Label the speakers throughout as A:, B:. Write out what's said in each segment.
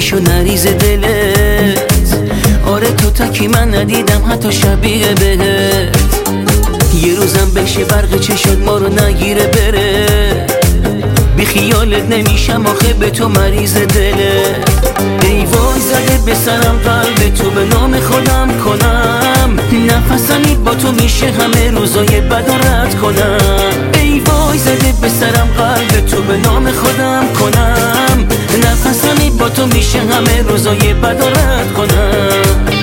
A: میشو نریز دلت. آره تو تکی من ندیدم حتی شبیه بهت. یه روزم بشه برق چشات ما رو نگیره بره. بی خیالت نمیشم آخه به تو مریض دلت. ای وای زده به سرم قلب تو به نام خودم کنم. نفسمی با تو میشه همه روزای بد و رد کنم. ای وای زده به سرم قلب تو به نام خودم کنم. نفسمی با تو میشه همه روزای بد و رد کنم.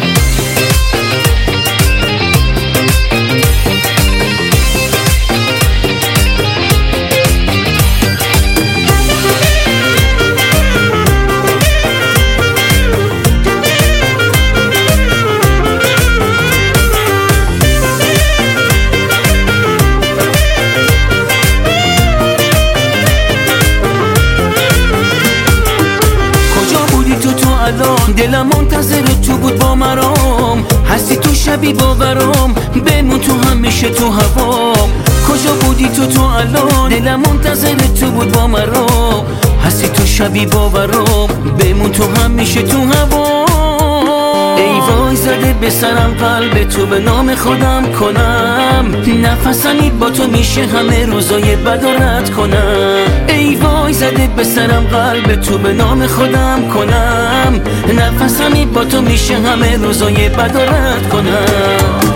A: دلم منتظر تو بود با مرام. هستی تو شبی باورام. بمون تو همیشه تو هوام. کجا بودی تو الان؟ دلم منتظر تو بود با مرام. هستی تو شبی باورام. بمون تو همیشه تو هوام. ای وای زده به سرم قلب تو به نام خودم کنم. نفسمی با تو میشه همه روزای بد و رد کنم. ای وای زده به سرم قلب تو به نام خودم کنم. نفسمی با تو میشه همه روزای بد و رد کنم.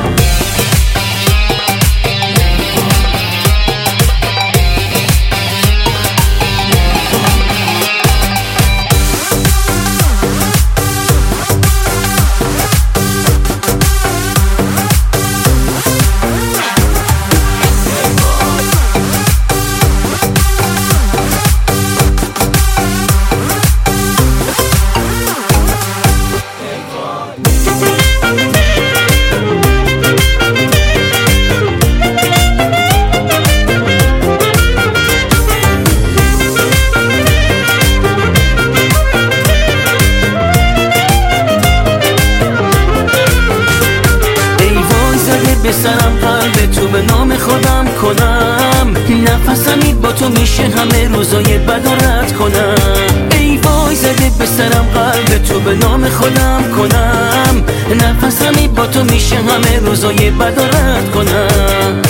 A: به سرم قلب تو به نام خودم کنم. نفسمی با تو میشه همه روزای بد و رد کنم. ای وای زده به سرم قلب تو به نام خودم کنم. نفسمی با تو میشه همه روزای بد و رد کنم.